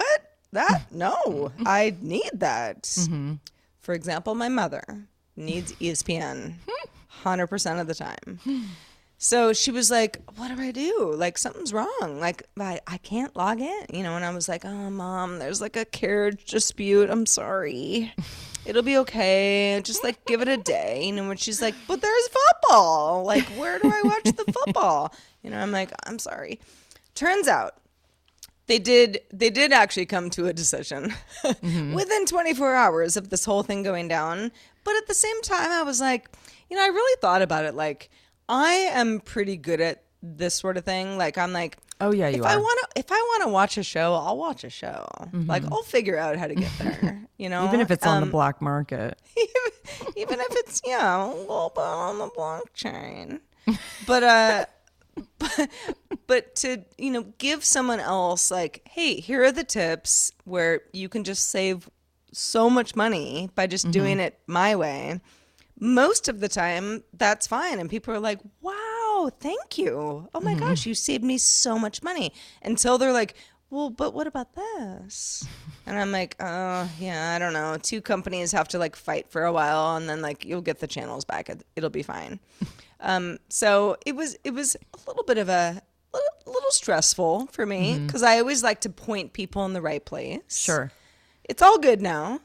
No, I need that. For example, my mother needs ESPN 100% of the time. So she was like, what do I do? Like, something's wrong. Like, I can't log in, you know? And I was like, oh, Mom, there's like a carriage dispute. I'm sorry. It'll be okay. Just like give it a day. You know, when she's like, but there's football. Like, where do I watch the football? You know, I'm like, I'm sorry. Turns out they did actually come to a decision within 24 hours of this whole thing going down. But at the same time, I was like, you know, I really thought about it. Like, I am pretty good at this sort of thing. Like, I'm like, oh yeah, you are. If I want to watch a show, I'll watch a show. Like, I'll figure out how to get there. You know, even if it's on the black market, even if it's a little bit on the blockchain. But but to, you know, give someone else like, hey, here are the tips where you can just save so much money by just doing it my way. Most of the time, that's fine. And people are like, wow, thank you. Oh my gosh, you saved me so much money. Until they're like, well, but what about this? And I'm like, oh, yeah, I don't know. 2 companies have to like fight for a while, and then like you'll get the channels back. It'll be fine. So it was a little bit of a little stressful for me because I always like to point people in the right place. Sure. It's all good now.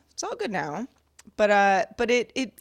But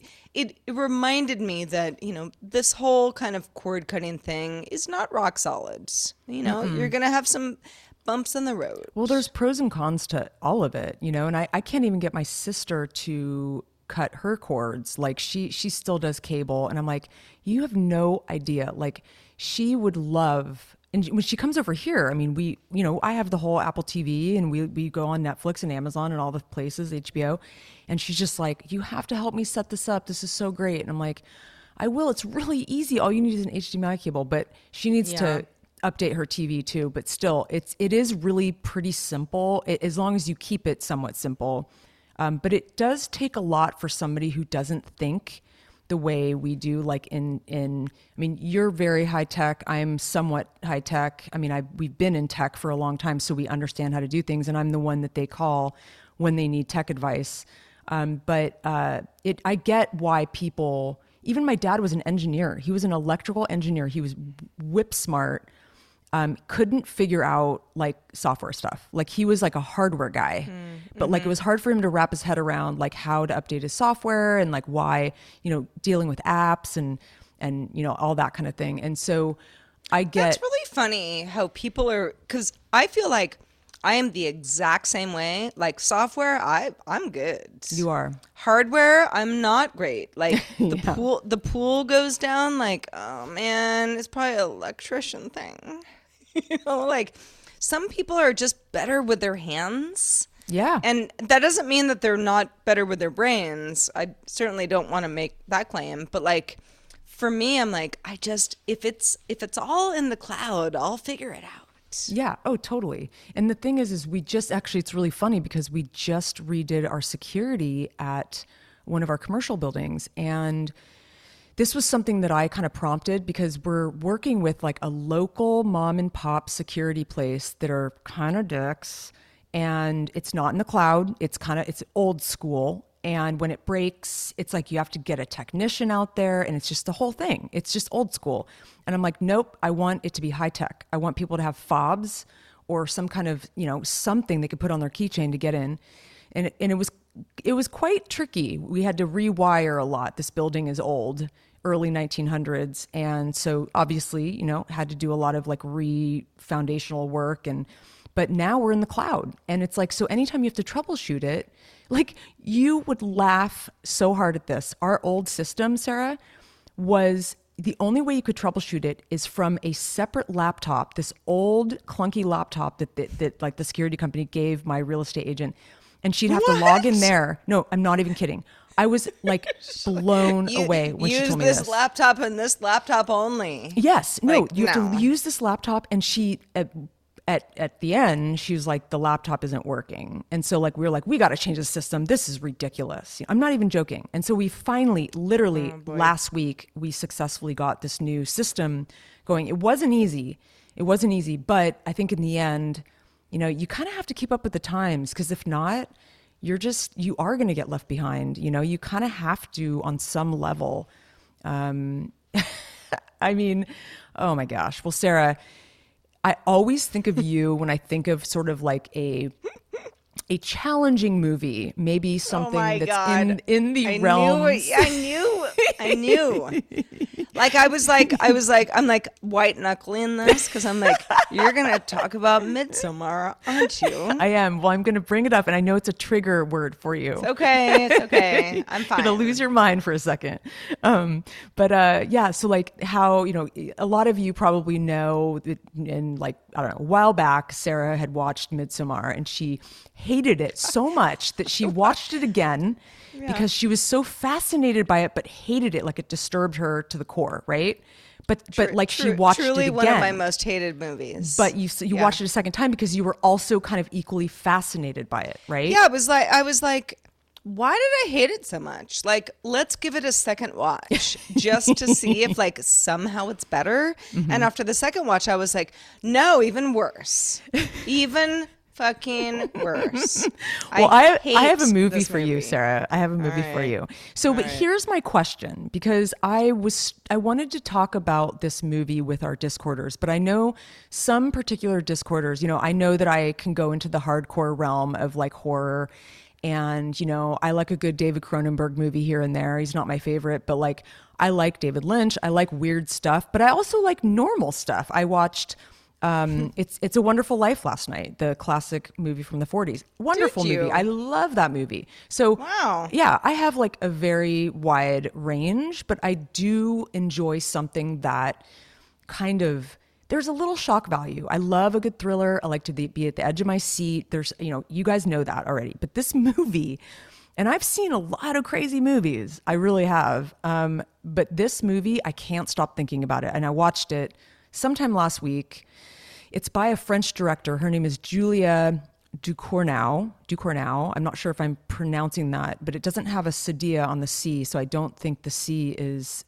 it reminded me that, you know, this whole kind of cord cutting thing is not rock solid. You know, you're going to have some bumps in the road. Well, there's pros and cons to all of it, you know, and I can't even get my sister to cut her cords. Like she still does cable. And I'm like, you have no idea. Like she would love, and when she comes over here, I mean, I have the whole Apple TV and we go on Netflix and Amazon and all the places, HBO. And she's just like, you have to help me set this up. This is so great. And I'm like, I will. It's really easy. All you need is an HDMI cable, but she needs to update her TV too. But still, it is really pretty simple as long as you keep it somewhat simple. But it does take a lot for somebody who doesn't think the way we do, like I mean, you're very high tech. I'm somewhat high tech. I mean, we've been in tech for a long time, so we understand how to do things. And I'm the one that they call when they need tech advice. But I get why people, even my dad was an engineer. He was an electrical engineer. He was whip smart. Couldn't figure out like software stuff. Like he was like a hardware guy, but like it was hard for him to wrap his head around like how to update his software and like why, you know, dealing with apps and you know, all that kind of thing. And so that's really funny how people are, because I feel like I am the exact same way. Like software, I'm good. You are. Hardware, I'm not great. Like the pool goes down. Like, oh man, it's probably an electrician thing. You know, like some people are just better with their hands. Yeah. And that doesn't mean that they're not better with their brains. I certainly don't want to make that claim. But like for me, I'm like, if it's all in the cloud, I'll figure it out. Yeah. Oh, totally. And the thing is it's really funny because we just redid our security at one of our commercial buildings. And this was something that I kind of prompted because we're working with like a local mom and pop security place that are kind of dicks, and it's not in the cloud. It's old school. And when it breaks, it's like you have to get a technician out there, and it's just the whole thing. It's just old school. And I'm like, nope, I want it to be high tech. I want people to have fobs or some kind of, you know, something they could put on their keychain to get in. And it was quite tricky. We had to rewire a lot. This building is old, early 1900s. And so obviously, you know, had to do a lot of like foundational work. But now we're in the cloud. And it's like, so anytime you have to troubleshoot it, like you would laugh so hard at this. Our old system, Sarah, was the only way you could troubleshoot it is from a separate laptop, this old clunky laptop that like the security company gave my real estate agent. And she'd have to log in there. No, I'm not even kidding. I was like blown away when she told me this. Use this laptop and this laptop only. Yes. No, you have to use this laptop. And she, at the end, she was like, the laptop isn't working. And so like, we were like, we got to change the system. This is ridiculous. I'm not even joking. And so we finally, literally last week, we successfully got this new system going. It wasn't easy, but I think in the end, you kind of have to keep up with the times, because if not, you are going to get left behind. You kind of have to on some level. I mean, oh my gosh. Well, Sarah, I always think of you when I think of sort of like a challenging movie, maybe something that's in the realm. I knew. I'm like white knuckling this, because I'm like, you're gonna talk about Midsommar, aren't you? I am. Well, I'm gonna bring it up, and I know it's a trigger word for you. It's okay. I'm fine. Gonna lose your mind for a second. Yeah. So like how a lot of you probably know that in like I don't know, a while back, Sarah had watched Midsommar, and she hated it so much that she watched it again. Yeah. Because she was so fascinated by it, but hated it, like it disturbed her to the core, right? But like she watched it again. Truly one of my most hated movies. But you watched it a second time because you were also kind of equally fascinated by it, right? Yeah, I was like, why did I hate it so much? Like, let's give it a second watch just to see if like somehow it's better. Mm-hmm. And after the second watch, I was like, no, even worse. Even fucking worse. Well, I have a movie for you, Sarah. I have a movie for you. So, but here's my question, because I wanted to talk about this movie with our Discorders, but I know some particular Discorders, I know that I can go into the hardcore realm of like horror, and, I like a good David Cronenberg movie here and there. He's not my favorite, but like, I like David Lynch. I like weird stuff, but I also like normal stuff. I watched It's a Wonderful Life last night, the classic movie from the 40s. Wonderful movie. I love that movie. So, wow. Yeah, I have like a very wide range, but I do enjoy something that kind of, there's a little shock value. I love a good thriller. I like to be at the edge of my seat. There's, you guys know that already. But this movie, and I've seen a lot of crazy movies. I really have. But this movie, I can't stop thinking about it. And I watched it sometime last week. It's by a French director. Her name is Julia Ducournau. I'm not sure if I'm pronouncing that, but it doesn't have a Cedilla on the C, so I don't think the C is,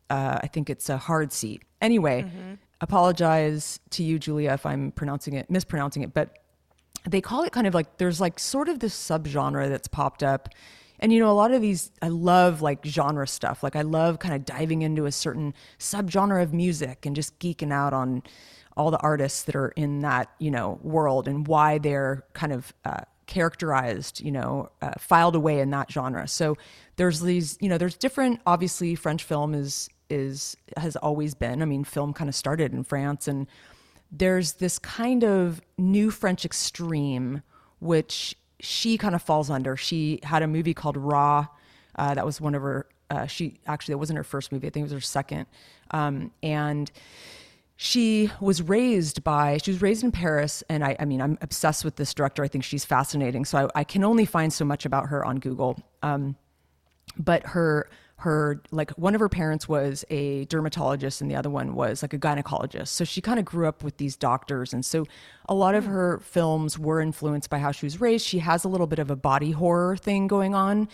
I think it's a hard C. Anyway, apologize to you, Julia, if I'm mispronouncing it, but they call it kind of like, there's like sort of this subgenre that's popped up. And, a lot of these, I love like genre stuff. Like I love kind of diving into a certain subgenre of music and just geeking out on all the artists that are in that, world and why they're kind of characterized, filed away in that genre. So there's these, there's different, obviously French film has always been, I mean, film kind of started in France, and there's this kind of new French extreme, which she kind of falls under. She had a movie called Raw. That was one of her, it wasn't her first movie. I think it was her second. And she was raised in Paris. And I mean, I'm obsessed with this director. I think she's fascinating. So I can only find so much about her on Google. But her like one of her parents was a dermatologist and the other one was like a gynecologist. So she kind of grew up with these doctors. And so a lot of her films were influenced by how she was raised. She has a little bit of a body horror thing going on.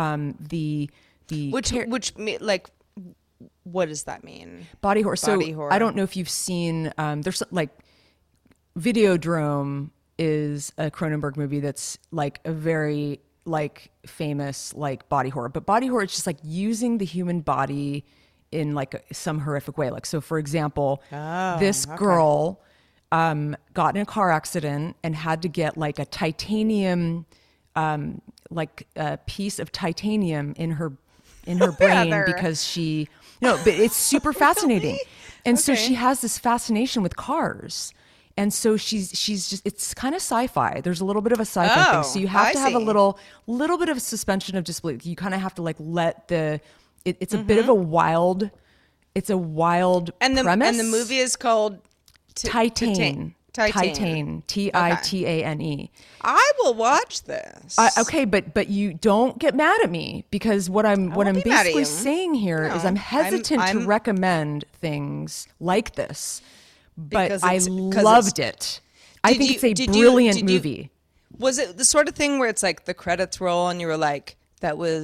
Like, what does that mean? Body horror. Horror. I don't know if you've seen, there's like Videodrome is a Cronenberg movie that's like a very like famous like body horror, but body horror is just like using the human body in like some horrific way. Like, so for example, this girl got in a car accident and had to get like a titanium, like a piece of titanium in her brain because but it's super fascinating. And so she has this fascination with cars. And so she's just, it's kind of sci-fi. There's a little bit of a sci-fi thing. So you have to have a little bit of a suspension of disbelief. You kind of have to like let it's a bit of a wild, premise. And the movie is called Titane. Titane. I will watch this. Okay, but you don't get mad at me, because what I'm basically saying here is I'm hesitant to recommend things like this. But I loved it. I think it's a brilliant movie. Was it the sort of thing where it's like the credits roll and you were like, that was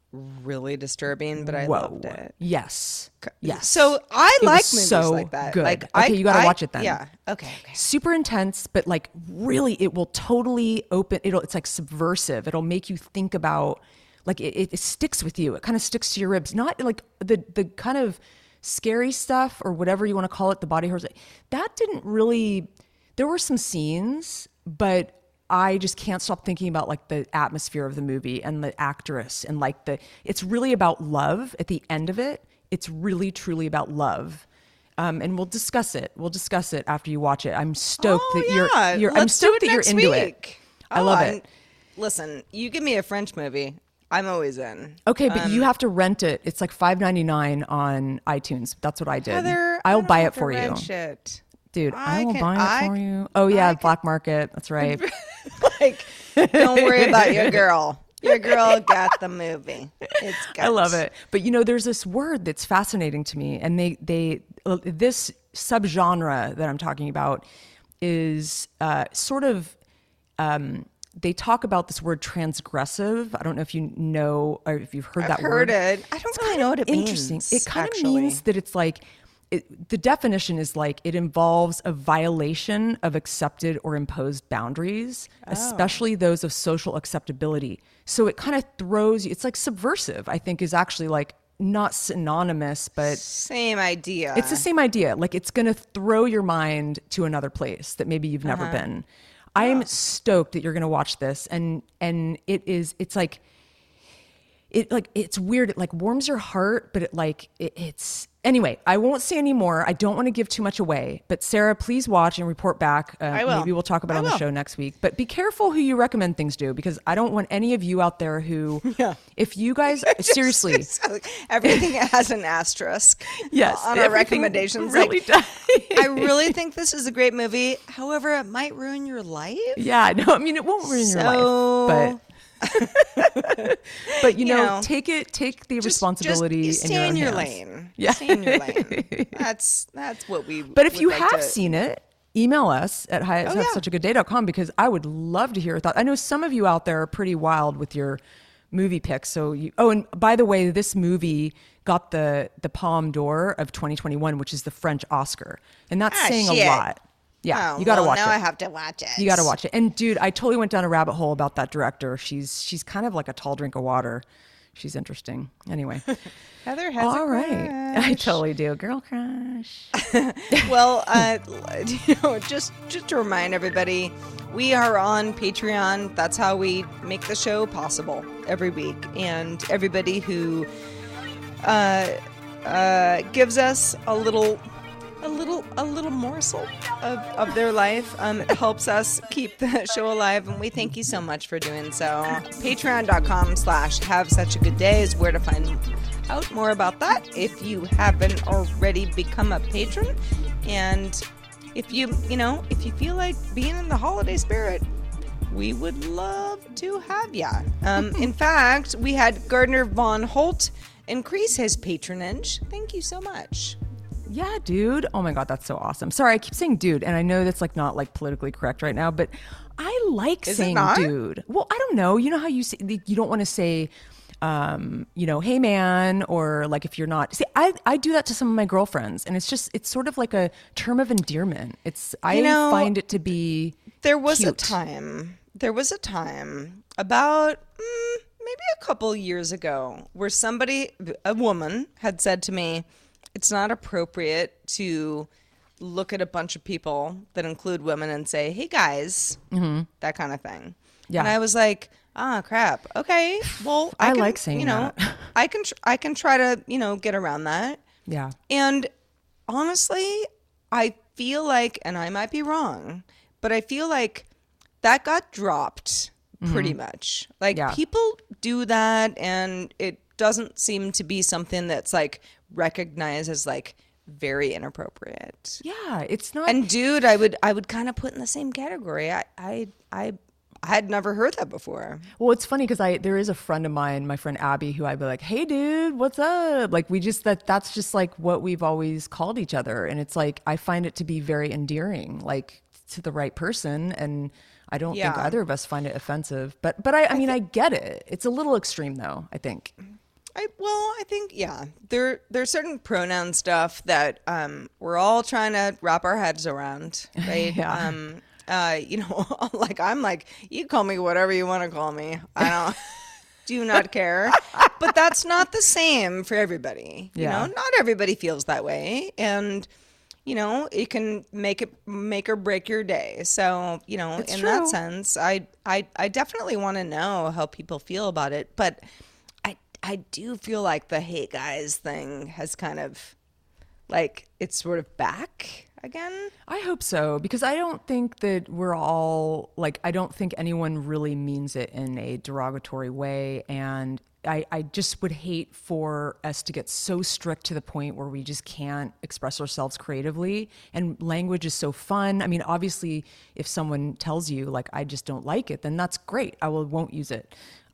really disturbing, but I loved it. Yes. Yes. So I like movies so like that. Good. Like, okay, you got to watch it then. Yeah. Okay. Super intense, but like really, it will totally open. It's like subversive. It'll make you think about, like it sticks with you. It kind of sticks to your ribs. Not like the kind of scary stuff or whatever you want to call it, the body horror. That didn't really. There were some scenes, but I just can't stop thinking about like the atmosphere of the movie and the actress and like it's really about love at the end of it. It's really truly about love. And we'll discuss it. We'll discuss it after you watch it. I'm stoked I'm stoked that you're into it. I love it. Listen, you give me a French movie, I'm always in. Okay, but you have to rent it. It's like $5.99 on iTunes. That's what I did. Heather, I'll buy have it for to you. rent shit. Dude, I will buy it for you. Oh yeah, black market. That's right. Like, don't worry about your girl. Your girl got the movie. It's good. I love it. But there's this word that's fascinating to me, and this subgenre that I'm talking about is sort of they talk about this word transgressive. I don't know if you know or if you've heard that word. I've heard it. I don't really know what it means. Interesting. It kind of means that it's like the definition is like it involves a violation of accepted or imposed boundaries, especially those of social acceptability. So it kind of throws you, it's like subversive, I think is actually like not synonymous, but same idea. It's the same idea. Like it's going to throw your mind to another place that maybe you've never been. I am stoked that you're going to watch this. And it's weird. It like warms your heart, but it's anyway, I won't say any more. I don't want to give too much away, but Sarah, please watch and report back. I will. Maybe we'll talk about it on the show next week, but be careful who you recommend things to, because I don't want any of you out there who, if you guys, seriously. Everything has an asterisk on our recommendations. Really does. I really think this is a great movie. However, it might ruin your life. Yeah, no, I mean, it won't ruin your life, but... but take the responsibility just stay in your hands. lane. Yeah, stay in your lane. That's what we. But if you have seen it, email us at hi@suchagoodday.com, because I would love to hear your thoughts. I know some of you out there are pretty wild with your movie picks. So and by the way, this movie got the Palme d'Or of 2021, which is the French Oscar, and that's saying a lot. Yeah, you got to watch it. Now I have to watch it. You got to watch it. And dude, I totally went down a rabbit hole about that director. She's kind of like a tall drink of water. She's interesting. Anyway, Heather has all a right. crush. I totally do. Girl crush. Well, just to remind everybody, we are on Patreon. That's how we make the show possible every week. And everybody who gives us a little morsel of their life it helps us keep the show alive, and we thank you so much for doing so. Patreon.com/havesuchagoodday is where to find out more about that if you haven't already become a patron. And if you feel like being in the holiday spirit, we would love to have ya. In fact, we had Gardner Von Holt increase his patronage. Thank you so much. Yeah, dude. Oh my God, that's so awesome. Sorry, I keep saying dude, and I know that's like not like politically correct right now, but I like saying dude. Well, I don't know. You know how you say, you don't want to say, hey man, or like if you're not. See, I do that to some of my girlfriends, and it's sort of like a term of endearment. I find it to be. There was a time about maybe a couple years ago where a woman had said to me, it's not appropriate to look at a bunch of people that include women and say, hey guys, that kind of thing. Yeah. And I was like, crap. Okay. Well, I like saying that. I can try to, get around that. Yeah. And honestly, I feel like, and I might be wrong, but I feel like that got dropped pretty much. Like people do that, and it doesn't seem to be something that's like recognized as like very inappropriate. Yeah, it's not. And dude, I would kind of put in the same category. I had never heard that before. Well, it's funny because there is a friend of mine, my friend Abby, who I'd be like, hey dude, what's up? Like that's just like what we've always called each other. And it's like, I find it to be very endearing, like to the right person. And I don't think either of us find it offensive, but I mean, I get it. It's a little extreme though, I think. I think, there's certain pronoun stuff that we're all trying to wrap our heads around, right? Like I'm like, you call me whatever you want to call me. I don't do not care. But that's not the same for everybody. You know, not everybody feels that way. And, you know, it can make or break your day. So, you know, it's in true. That sense, I definitely want to know how people feel about it. But I do feel like the "Hey guys" thing has kind of, like, it's sort of back again. I hope so, because I don't think that we're all, like, I don't think anyone really means it in a derogatory way. And I just would hate for us to get so strict to the point where we just can't express ourselves creatively. And language is so fun. I mean, obviously, if someone tells you, like, I just don't like it, then that's great. I won't use it.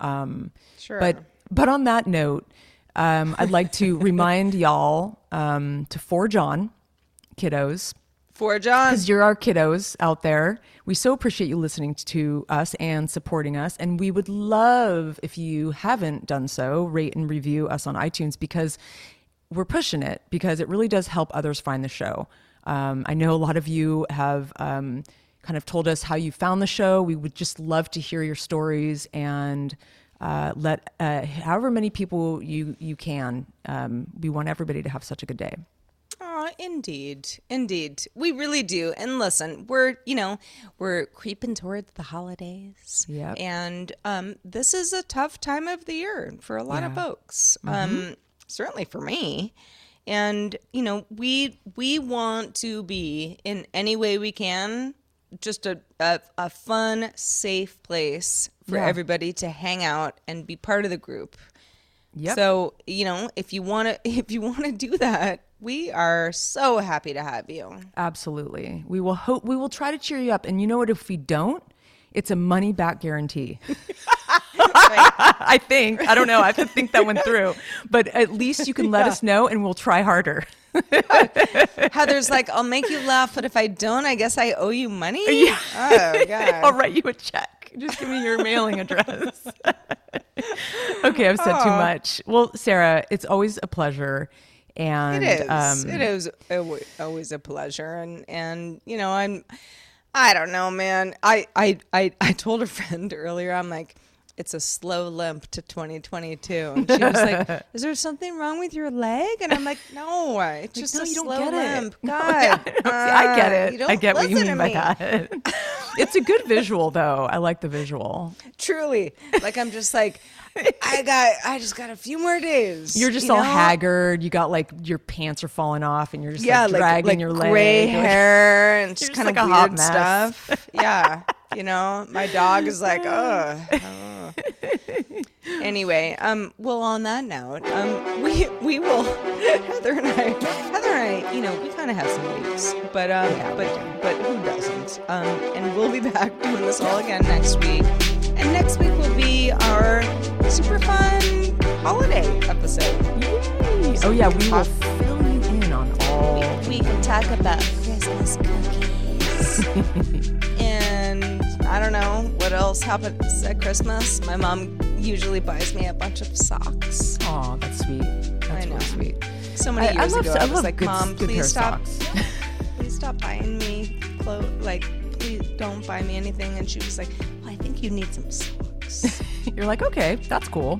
Sure. But on that note, I'd like to remind y'all to forge on, kiddos. Forge on. Because you're our kiddos out there. We so appreciate you listening to us and supporting us. And we would love, if you haven't done so, rate and review us on iTunes, because we're pushing it, because it really does help others find the show. I know a lot of you have kind of told us how you found the show. We would just love to hear your stories, and let however many people you can. We want everybody to have such a good day. Oh, indeed. We really do. And listen, we're creeping towards the holidays. Yep. And this is a tough time of the year for a lot of folks. Certainly for me. And, you know, we want to be, in any way we can, just a fun, safe place for everybody to hang out and be part of the group. Yep. So, you know, if you want to do that, we are so happy to have you. Absolutely. We will try to cheer you up. And you know what? If we don't, it's a money back guarantee. I think. I don't know. I have to think that one through. But at least you can let us know, and we'll try harder. Heather's like, I'll make you laugh, but if I don't, I guess I owe you money? Yeah. Oh, God. I'll write you a check. Just give me your mailing address. Okay, I've said too much. Well, Sarah, it's always a pleasure. And it is always a pleasure. And you know, I don't know, man. I told a friend earlier, I'm like, it's a slow limp to 2022. And she was like, is there something wrong with your leg? And I'm like, no, it's just a slow limp. God. I get it. I get what you mean by that. It's a good visual, though. I like the visual. Truly. Like, I'm just like, I just got a few more days. You're just all haggard. You got, like, your pants are falling off, and you're just like dragging your leg. Gray hair and just kind of like weird stuff. Yeah. You know, my dog is like, oh. Anyway, well, on that note, we will, Heather and I, you know, we kind of have some weeks, but who doesn't? And we'll be back doing this all again next week. And next week will be our super fun holiday episode. Yay. Oh yeah, we will fill you in on all. We can talk about Christmas cookies. And I don't know what else happens at Christmas. My mom usually buys me a bunch of socks. Oh, that's sweet. That's really sweet. So many years ago, I was like, Mom, please stop. Socks. Please stop buying me clothes. Like, please don't buy me anything. And she was like, well, I think you need some socks. You're like, okay, that's cool.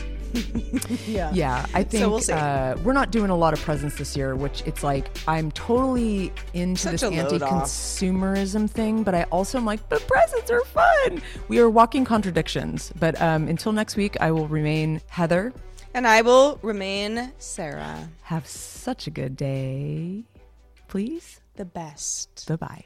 Yeah, I think so we'll see. We're not doing a lot of presents this year, which it's like I'm totally into Such this a load anti-consumerism thing, but I also am like, but presents are fun. We are walking contradictions. But until next week, I will remain Heather. And I will remain Sarah. Have such a good day. Please. The best. Bye-bye.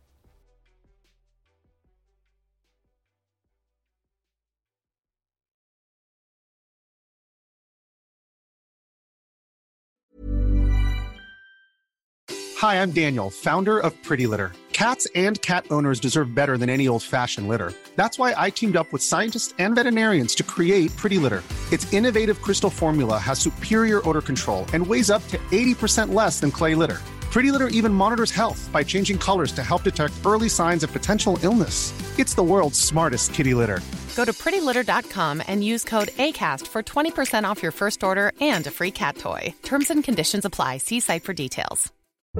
Hi, I'm Daniel, founder of Pretty Litter. Cats and cat owners deserve better than any old-fashioned litter. That's why I teamed up with scientists and veterinarians to create Pretty Litter. Its innovative crystal formula has superior odor control and weighs up to 80% less than clay litter. Pretty Litter even monitors health by changing colors to help detect early signs of potential illness. It's the world's smartest kitty litter. Go to prettylitter.com and use code ACAST for 20% off your first order and a free cat toy. Terms and conditions apply. See site for details.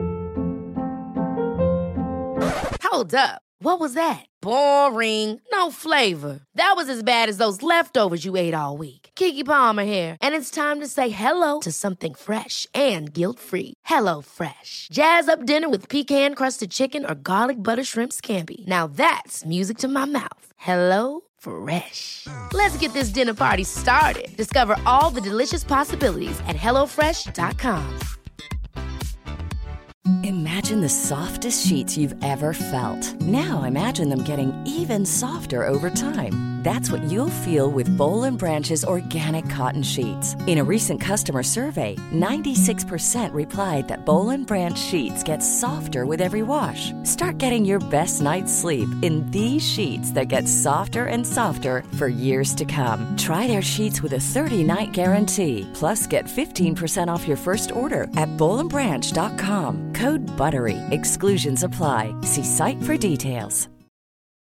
Hold up. What was that? Boring. No flavor. That was as bad as those leftovers you ate all week. Keke Palmer here, and it's time to say hello to something fresh and guilt-free. HelloFresh. Jazz up dinner with pecan-crusted chicken or garlic butter shrimp scampi. Now that's music to my mouth. HelloFresh. Let's get this dinner party started. Discover all the delicious possibilities at HelloFresh.com. Imagine the softest sheets you've ever felt. Now imagine them getting even softer over time. That's what you'll feel with Boll & Branch's organic cotton sheets. In a recent customer survey, 96% replied that Boll & Branch sheets get softer with every wash. Start getting your best night's sleep in these sheets that get softer and softer for years to come. Try their sheets with a 30-night guarantee. Plus, get 15% off your first order at bollandbranch.com. Code BUTTERY. Exclusions apply. See site for details.